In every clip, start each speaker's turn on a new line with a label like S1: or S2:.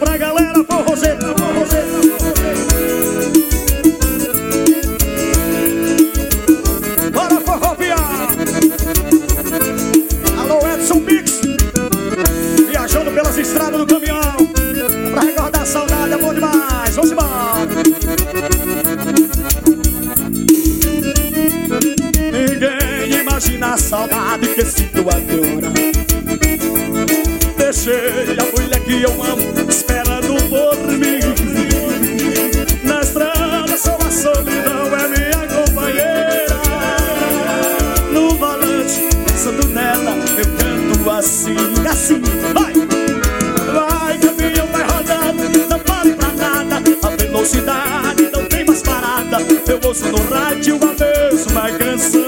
S1: pra galera, forrozeiro, forrozeiro. Bora forroviar. Alô, Edson Mix, viajando pelas estradas do caminhão, pra recordar a saudade, é bom demais. Vamos embora. Ninguém imagina a saudade que sinto agora. Deixei a mulher que eu amo esperando por mim. Na estrada só a solidão é minha companheira. No volante, pensando nela, eu canto assim, assim. Vai! Vai, caminhão, vai rodando, não pare pra nada. A velocidade não tem mais parada. Eu ouço no rádio a mesma canção.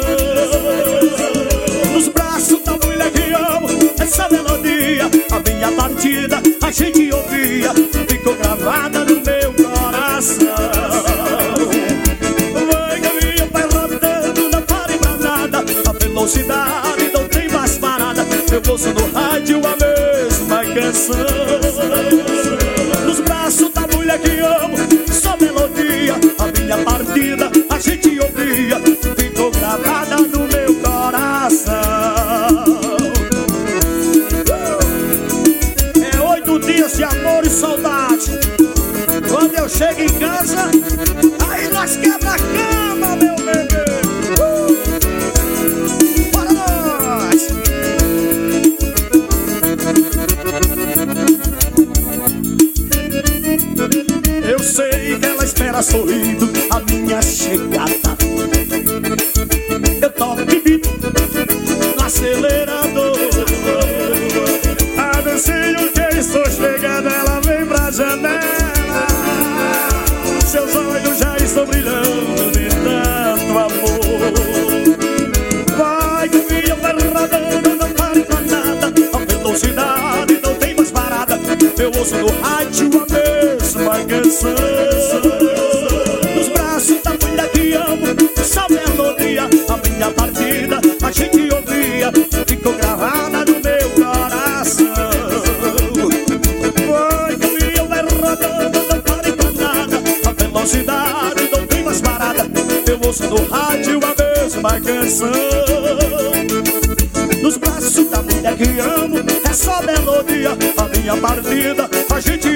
S1: Nos braços da mulher que amo, essa melodia, a minha partida, a gente ouvia, ficou gravada no meu coração. Vai, caminhão, vai rodando, não pare pra nada. A velocidade não tem mais parada. Eu ouço no rádio a mesma canção. Nos braços da mulher que amo, só melodia, a minha partida, a gente ouvia, ficou gravada no meu coração. É 8 dias de amor e saudade. Quando eu chego em casa, aí nós quebra a cama, meu bebê. Bora nós! Eu sei que ela espera sorrindo a minha chegada. Eu toco vivido no acelerador. Anuncio que estou chegando, ela vem pra janela. Seus olhos já estão brilhando de tanto amor. Vai, caminhão, vai rodando, não pare pra nada. A velocidade não tem mais parada. Eu ouço no rádio a mesma canção. Nos braços da mulher que amo, só melodia, a minha partida, a gente ouvia, ficou gravada no meu coração. Vai, caminhão, vai rodando, não pare pra nada. A velocidade não tem mais parada. Eu ouço no rádio a mesma canção. Nos braços da mulher que amo, é só melodia, a minha partida, a gente